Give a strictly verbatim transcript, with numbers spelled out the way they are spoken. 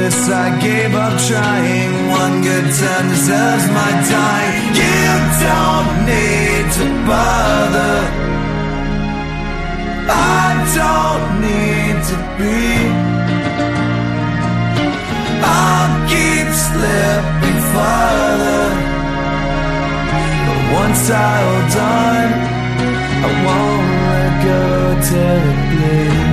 this, I gave up trying. One good turn deserves my time. You don't need to bother, I don't need to be. I'll keep slipping farther, but once I hold on, I won't let go till it bleeds.